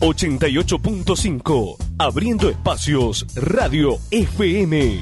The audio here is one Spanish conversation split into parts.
88.5, abriendo espacios, Radio FM.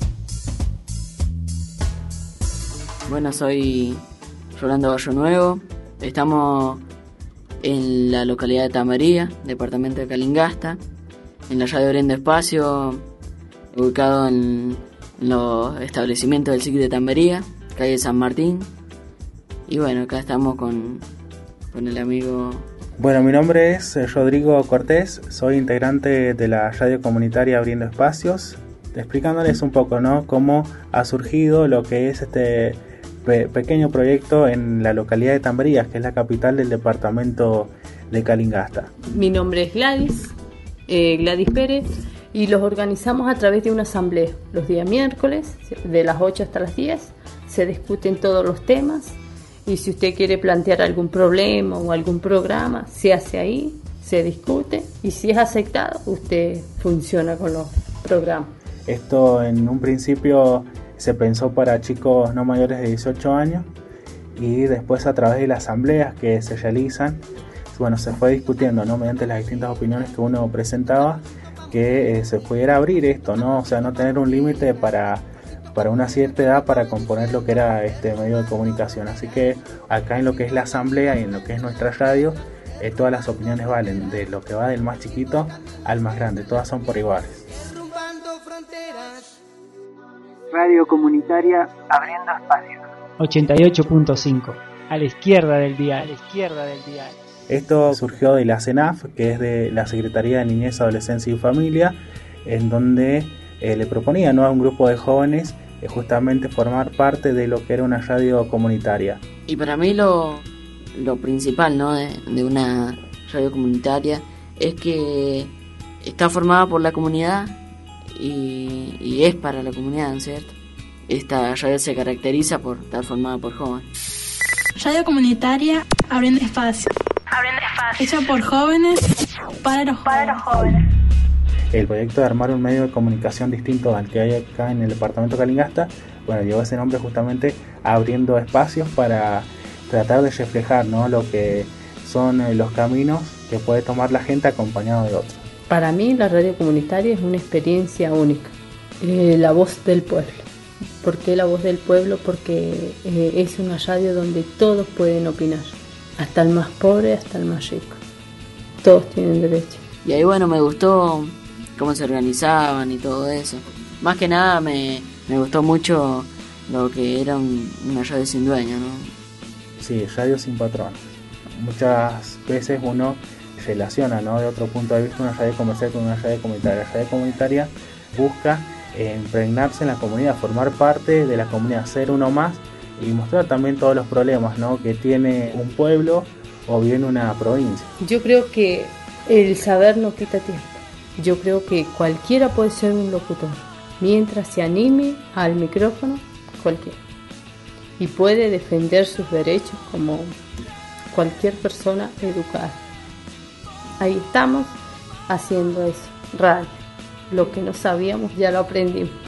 Bueno, soy Rolando Barrio Nuevo. Estamos en la localidad de Tamaría, departamento de Calingasta, en la radio Abriendo Espacio, ubicado en los establecimientos del SIC de Tamaría, calle San Martín. Y bueno, acá estamos con el amigo. Bueno, mi nombre es Rodrigo Cortés, soy integrante de la radio comunitaria Abriendo Espacios, explicándoles un poco, ¿no?, cómo ha surgido lo que es este pequeño proyecto en la localidad de Tambarías, que es la capital del departamento de Calingasta. Mi nombre es Gladys Pérez, y los organizamos a través de una asamblea. Los días miércoles, de las 8 hasta las 10, se discuten todos los temas. Y si usted quiere plantear algún problema o algún programa, se hace ahí, se discute, y si es aceptado, usted funciona con los programas. Esto en un principio se pensó para chicos no mayores de 18 años, y después a través de las asambleas que se realizan, bueno, se fue discutiendo, ¿no?, mediante las distintas opiniones que uno presentaba, que se pudiera abrir esto, ¿no? O sea, no tener un límite para una cierta edad para componer lo que era este medio de comunicación. Así que acá en lo que es la asamblea y en lo que es nuestra radio, todas las opiniones valen, de lo que va del más chiquito al más grande, todas son por iguales. Radio comunitaria Abriendo Espacios. 88.5, a la izquierda del dial. Esto surgió de la CENAF, que es de la Secretaría de Niñez, Adolescencia y Familia, en donde le proponía, ¿no?, a un grupo de jóvenes justamente formar parte de lo que era una radio comunitaria. Y para mí lo principal, ¿no?, de una radio comunitaria es que está formada por la comunidad y es para la comunidad, ¿no es cierto? Esta radio se caracteriza por estar formada por jóvenes. Radio comunitaria Abriendo Espacio. Hecho por jóvenes, para los jóvenes. El proyecto de armar un medio de comunicación distinto al que hay acá en el departamento de Calingasta, bueno, llevó ese nombre justamente Abriendo Espacios, para tratar de reflejar, ¿no?, lo que son los caminos que puede tomar la gente acompañado de otros. Para mí la radio comunitaria es una experiencia única, la voz del pueblo. ¿Por qué la voz del pueblo? Porque es una radio donde todos pueden opinar, hasta el más pobre, hasta el más rico. Todos tienen derecho. Y ahí, bueno, me gustó cómo se organizaban y todo eso. Más que nada me gustó mucho lo que era una radio sin dueño, ¿no? Sí, radio sin patrón. Muchas veces uno relaciona, ¿no?, de otro punto de vista una radio comercial con una radio comunitaria. La radio comunitaria busca impregnarse en la comunidad, formar parte de la comunidad, ser uno más y mostrar también todos los problemas, ¿no?, que tiene un pueblo o bien una provincia. Yo creo que el saber no quita tiempo. Yo creo que cualquiera puede ser un locutor, mientras se anime al micrófono, cualquiera. Y puede defender sus derechos como cualquier persona educada. Ahí estamos haciendo eso, radio. Lo que no sabíamos ya lo aprendimos.